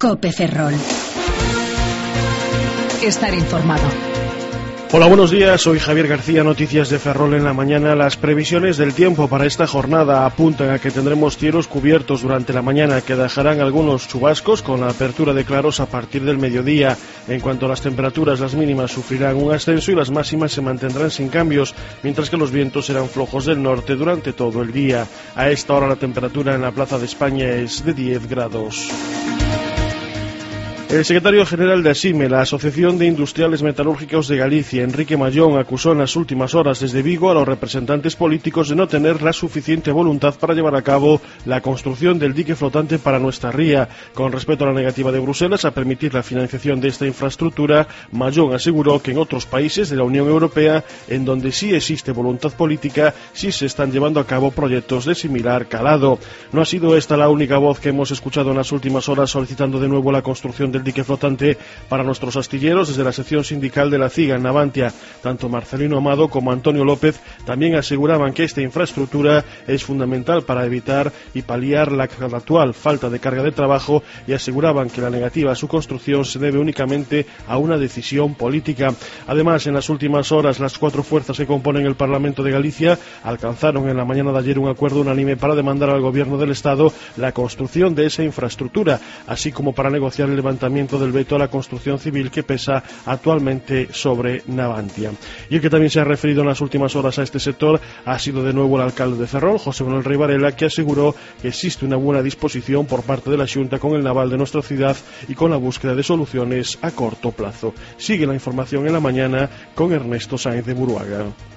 COPE Ferrol. Estar informado. Hola, buenos días, soy Javier García, noticias de Ferrol en la mañana. Las previsiones del tiempo para esta jornada apuntan a que tendremos cielos cubiertos durante la mañana, que dejarán algunos chubascos con la apertura de claros a partir del mediodía. En cuanto a las temperaturas, las mínimas sufrirán un ascenso y las máximas se mantendrán sin cambios, mientras que los vientos serán flojos del norte durante todo el día. A esta hora la temperatura en la Plaza de España es de 10 grados. El secretario general de ASIME, la Asociación de Industriales Metalúrgicos de Galicia, Enrique Mallón, acusó en las últimas horas desde Vigo a los representantes políticos de no tener la suficiente voluntad para llevar a cabo la construcción del dique flotante para nuestra ría. Con respecto a la negativa de Bruselas a permitir la financiación de esta infraestructura, Mallón aseguró que en otros países de la Unión Europea, en donde sí existe voluntad política, sí se están llevando a cabo proyectos de similar calado. No ha sido esta la única voz que hemos escuchado en las últimas horas solicitando de nuevo la construcción del dique flotante para nuestros astilleros. Desde la sección sindical de la CIGA en Navantia, tanto Marcelino Amado como Antonio López también aseguraban que esta infraestructura es fundamental para evitar y paliar la actual falta de carga de trabajo, y aseguraban que la negativa a su construcción se debe únicamente a una decisión política. Además, en las últimas horas, las cuatro fuerzas que componen el Parlamento de Galicia alcanzaron en la mañana de ayer un acuerdo unánime para demandar al Gobierno del Estado la construcción de esa infraestructura, así como para negociar el levantamiento del veto a la construcción civil que pesa actualmente sobre Navantia. Y el que también se ha referido en las últimas horas a este sector ha sido de nuevo el alcalde de Ferrol, José Manuel Rey Varela, que aseguró que existe una buena disposición por parte de la Xunta con el naval de nuestra ciudad y con la búsqueda de soluciones a corto plazo. Sigue la información en la mañana con Ernesto Sáenz de Buruaga.